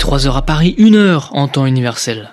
23h à Paris, 1h en temps universel.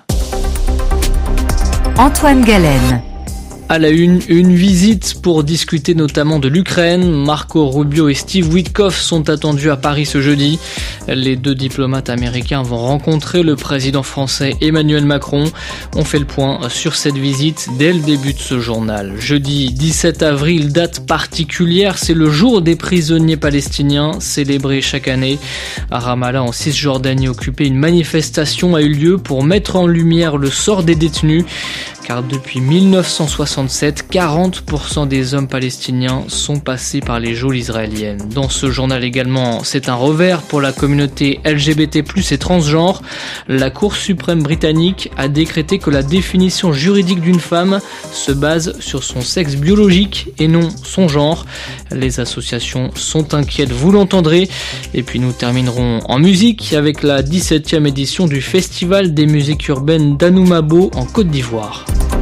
Antoine Galen. À la une visite pour discuter notamment de l'Ukraine. Marco Rubio et Steve Witkoff sont attendus à Paris ce jeudi. Les deux diplomates américains vont rencontrer le président français Emmanuel Macron. On fait le point sur cette visite dès le début de ce journal. Jeudi 17 avril, date particulière, c'est le jour des prisonniers palestiniens, célébré chaque année. À Ramallah, en Cisjordanie occupée, une manifestation a eu lieu pour mettre en lumière le sort des détenus. Car depuis 1967, 40% des hommes palestiniens sont passés par les geôles israéliennes. Dans ce journal également, c'est un revers pour la communauté LGBT+ et transgenre. La Cour suprême britannique a décrété que la définition juridique d'une femme se base sur son sexe biologique et non son genre. Les associations sont inquiètes, vous l'entendrez. Et puis nous terminerons en musique avec la 17e édition du Festival des musiques urbaines d'Anoumabo en Côte d'Ivoire.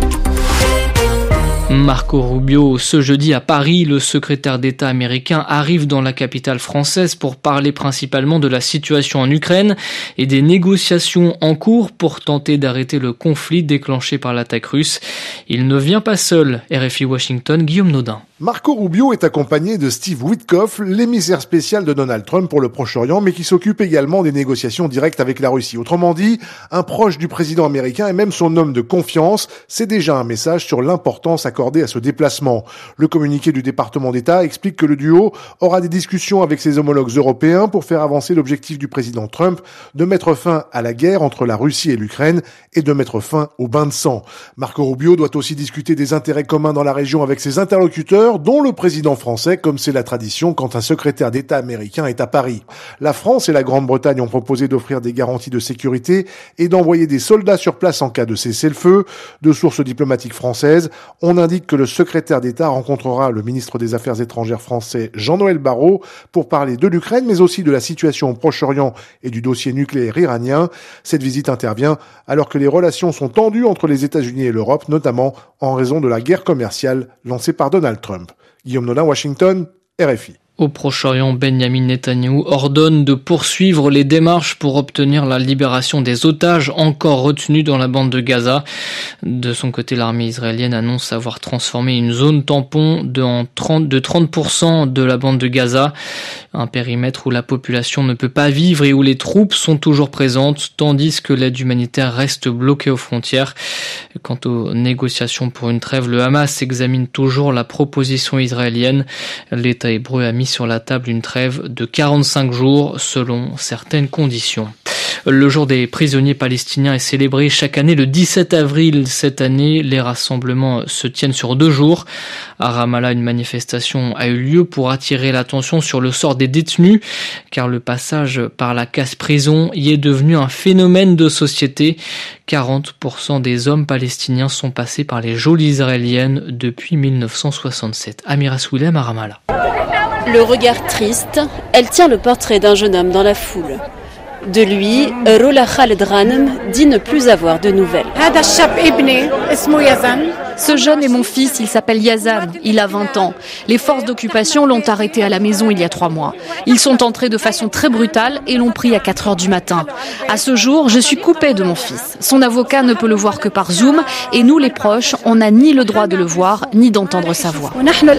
Marco Rubio, ce jeudi à Paris, le secrétaire d'État américain arrive dans la capitale française pour parler principalement de la situation en Ukraine et des négociations en cours pour tenter d'arrêter le conflit déclenché par l'attaque russe. Il ne vient pas seul. RFI Washington, Guillaume Naudin. Marco Rubio est accompagné de Steve Witkoff, l'émissaire spécial de Donald Trump pour le Proche-Orient, mais qui s'occupe également des négociations directes avec la Russie. Autrement dit, un proche du président américain et même son homme de confiance, c'est déjà un message sur l'importance accordée à ce déplacement. Le communiqué du département d'État explique que le duo aura des discussions avec ses homologues européens pour faire avancer l'objectif du président Trump de mettre fin à la guerre entre la Russie et l'Ukraine et de mettre fin au bain de sang. Marco Rubio doit aussi discuter des intérêts communs dans la région avec ses interlocuteurs, dont le président français, comme c'est la tradition quand un secrétaire d'État américain est à Paris. La France et la Grande-Bretagne ont proposé d'offrir des garanties de sécurité et d'envoyer des soldats sur place en cas de cessez-le-feu. De sources diplomatiques françaises, on indique que le secrétaire d'État rencontrera le ministre des Affaires étrangères français Jean-Noël Barrot pour parler de l'Ukraine, mais aussi de la situation au Proche-Orient et du dossier nucléaire iranien. Cette visite intervient alors que les relations sont tendues entre les États-Unis et l'Europe, notamment en raison de la guerre commerciale lancée par Donald Trump. Guillaume Naudin, Washington, RFI. Au Proche-Orient, Benyamin Netanyahou ordonne de poursuivre les démarches pour obtenir la libération des otages encore retenus dans la bande de Gaza. De son côté, l'armée israélienne annonce avoir transformé une zone tampon de 30% de la bande de Gaza, un périmètre où la population ne peut pas vivre et où les troupes sont toujours présentes, tandis que l'aide humanitaire reste bloquée aux frontières. Quant aux négociations pour une trêve, le Hamas examine toujours la proposition israélienne. L'État hébreu a mis sur la table une trêve de 45 jours selon certaines conditions. Le jour des prisonniers palestiniens est célébré chaque année le 17 avril. Cette année, les rassemblements se tiennent sur 2 jours. À Ramallah, une manifestation a eu lieu pour attirer l'attention sur le sort des détenus, car le passage par la casse-prison y est devenu un phénomène de société. 40% des hommes palestiniens sont passés par les geôles israéliennes depuis 1967. Amira Swilem à Ramallah. Le regard triste, elle tient le portrait d'un jeune homme dans la foule. De lui, Rola Khaled Ghanem dit ne plus avoir de nouvelles. Ce jeune est mon fils, il s'appelle Yazan, il a 20 ans. Les forces d'occupation l'ont arrêté à la maison il y a 3 mois. Ils sont entrés de façon très brutale et l'ont pris à 4 heures du matin. À ce jour, je suis coupée de mon fils. Son avocat ne peut le voir que par Zoom et nous les proches, on n'a ni le droit de le voir, ni d'entendre sa voix.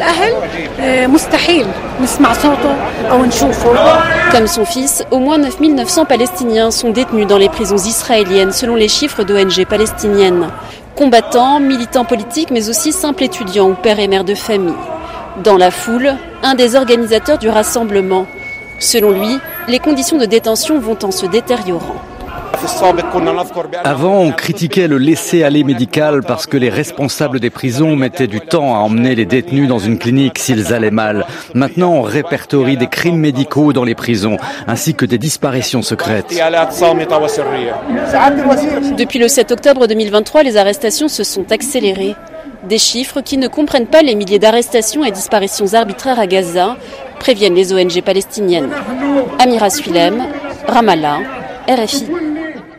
Comme son fils, au moins 9900 Palestiniens sont détenus dans les prisons israéliennes selon les chiffres d'ONG palestiniennes. Combattants, militants politiques, mais aussi simples étudiants ou pères et mères de famille. Dans la foule, un des organisateurs du rassemblement. Selon lui, les conditions de détention vont en se détériorant. Avant, on critiquait le laisser-aller médical parce que les responsables des prisons mettaient du temps à emmener les détenus dans une clinique s'ils allaient mal. Maintenant, on répertorie des crimes médicaux dans les prisons, ainsi que des disparitions secrètes. Depuis le 7 octobre 2023, les arrestations se sont accélérées. Des chiffres qui ne comprennent pas les milliers d'arrestations et disparitions arbitraires à Gaza, préviennent les ONG palestiniennes. Amira Swilem, Ramallah, RFI.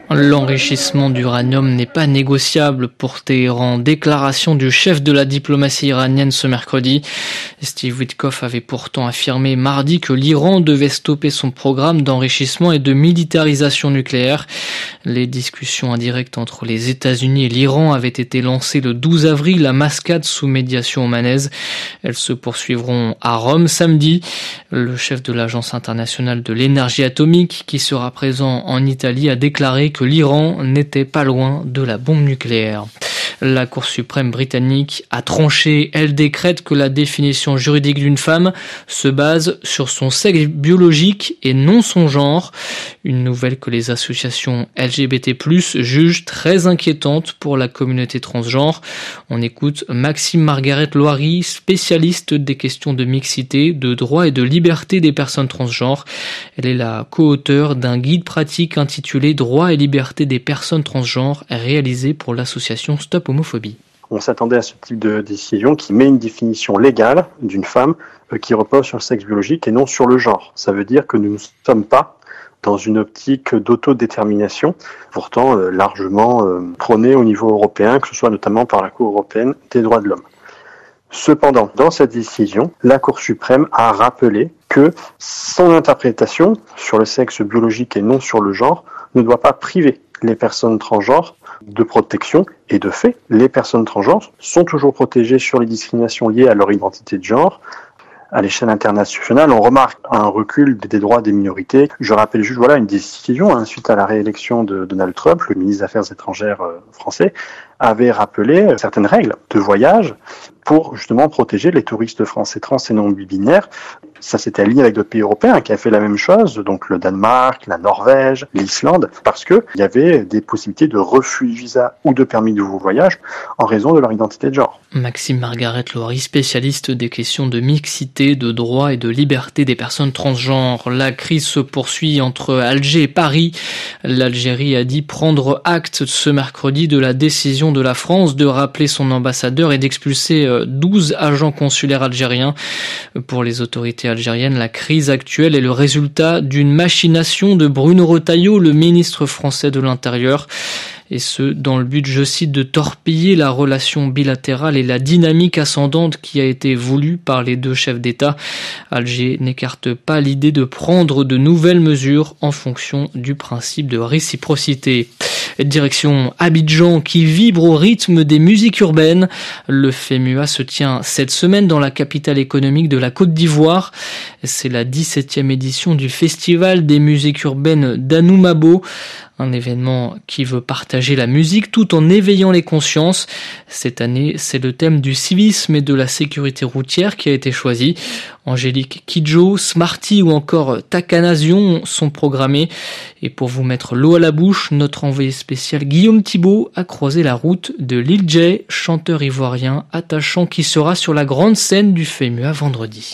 L'enrichissement d'uranium n'est pas négociable pour Téhéran. Déclaration du chef de la diplomatie iranienne ce mercredi. Steve Witkoff avait pourtant affirmé mardi que l'Iran devait stopper son programme d'enrichissement et de militarisation nucléaire. Les discussions indirectes entre les États-Unis et l'Iran avaient été lancées le 12 avril à Mascate sous médiation omanaise. Elles se poursuivront à Rome samedi. Le chef de l'Agence internationale de l'énergie atomique, qui sera présent en Italie, a déclaré que l'Iran n'était pas loin de la bombe nucléaire. La Cour suprême britannique a tranché. Elle décrète que la définition juridique d'une femme se base sur son sexe biologique et non son genre. Une nouvelle que les associations LGBT+, jugent très inquiétante pour la communauté transgenre. On écoute Maxime Margaret Loiry, spécialiste des questions de mixité, de droit et de liberté des personnes transgenres. Elle est la co-auteure d'un guide pratique intitulé Droit et liberté des personnes transgenres, réalisé pour l'association Stop Homophobie. On s'attendait à ce type de décision qui met une définition légale d'une femme qui repose sur le sexe biologique et non sur le genre. Ça veut dire que nous ne sommes pas dans une optique d'autodétermination, pourtant largement prônée au niveau européen, que ce soit notamment par la Cour européenne des droits de l'homme. Cependant, dans cette décision, la Cour suprême a rappelé que son interprétation sur le sexe biologique et non sur le genre ne doit pas priver les personnes transgenres de protection, et de fait, les personnes transgenres sont toujours protégées sur les discriminations liées à leur identité de genre. À l'échelle internationale, on remarque un recul des droits des minorités. Je rappelle juste une décision suite à la réélection de Donald Trump, le ministre des Affaires étrangères français avait rappelé certaines règles de voyage pour justement protéger les touristes français trans et non binaires. Ça s'était aligné avec d'autres pays européens qui avaient fait la même chose, donc le Danemark, la Norvège, l'Islande, parce que il y avait des possibilités de refus de visa ou de permis de voyage en raison de leur identité de genre. Maxime Margaret Loiry, spécialiste des questions de mixité, de droit et de liberté des personnes transgenres. La crise se poursuit entre Alger et Paris. L'Algérie a dit prendre acte ce mercredi de la décision de la France de rappeler son ambassadeur et d'expulser 12 agents consulaires algériens. Pour les autorités algériennes, la crise actuelle est le résultat d'une machination de Bruno Retailleau, le ministre français de l'Intérieur. Et ce, dans le but, je cite, de torpiller la relation bilatérale et la dynamique ascendante qui a été voulue par les deux chefs d'État. Alger n'écarte pas l'idée de prendre de nouvelles mesures en fonction du principe de réciprocité. Direction Abidjan qui vibre au rythme des musiques urbaines. Le FEMUA se tient cette semaine dans la capitale économique de la Côte d'Ivoire. C'est la 17e édition du Festival des musiques urbaines d'Anoumabo. Un événement qui veut partager la musique tout en éveillant les consciences. Cette année, c'est le thème du civisme et de la sécurité routière qui a été choisi. Angélique Kidjo, Smarty ou encore Takana Zion sont programmés. Et pour vous mettre l'eau à la bouche, notre envoyé spécial Guillaume Thibault a croisé la route de Lil J, chanteur ivoirien attachant qui sera sur la grande scène du FEMUA vendredi.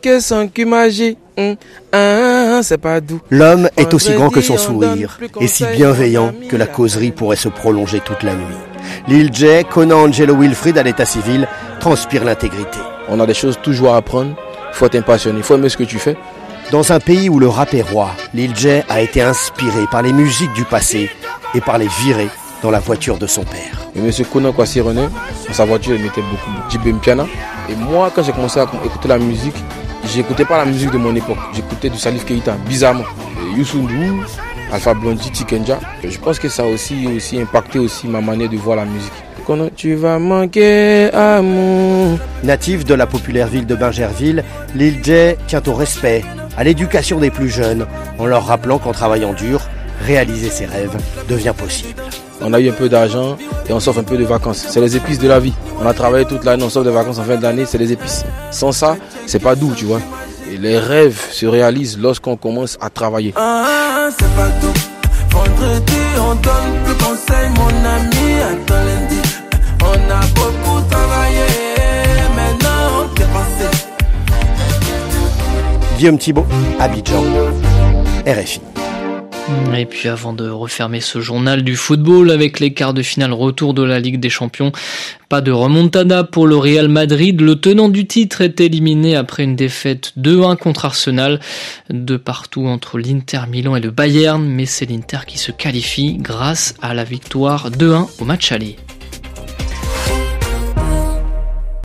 L'homme est aussi grand que son sourire et si bienveillant que la causerie pourrait se prolonger toute la nuit. Lil J, Conan Angelo Wilfried à l'état civil, transpire l'intégrité. On a des choses toujours à apprendre, il faut être passionné, il faut aimer ce que tu fais. Dans un pays où le rap est roi, Lil J a été inspiré par les musiques du passé et par les virées dans la voiture de son père. Et M. Conan Kwasi René, dans sa voiture, il mettait beaucoup Jibem Piana. Et moi, quand j'ai commencé à écouter la musique, j'écoutais pas la musique de mon époque. J'écoutais du Salif Keita, bizarrement. Youssou N'Dour, Alpha Blondy, Tikenja. Je pense que ça a aussi impacté aussi ma manière de voir la musique. Quand tu vas manquer amour. Natif de la populaire ville de Bingerville, Lil J tient au respect, à l'éducation des plus jeunes, en leur rappelant qu'en travaillant dur, réaliser ses rêves devient possible. On a eu un peu d'argent et on s'offre un peu de vacances. C'est les épices de la vie. On a travaillé toute l'année, on s'offre des vacances en fin d'année, c'est les épices. Sans ça, c'est pas doux, tu vois. Et les rêves se réalisent lorsqu'on commence à travailler. C'est pas tout. Vendredi, on donne plus conseil, mon ami. Attends lundi, on a beaucoup travaillé. Maintenant, on t'est passé. Guillaume Thibault, Abidjan, RFI. Et puis avant de refermer ce journal du football avec les quarts de finale retour de la Ligue des Champions, pas de remontada pour le Real Madrid. Le tenant du titre est éliminé après une défaite 2-1 contre Arsenal. De partout entre l'Inter Milan et le Bayern, mais c'est l'Inter qui se qualifie grâce à la victoire 2-1 au match aller.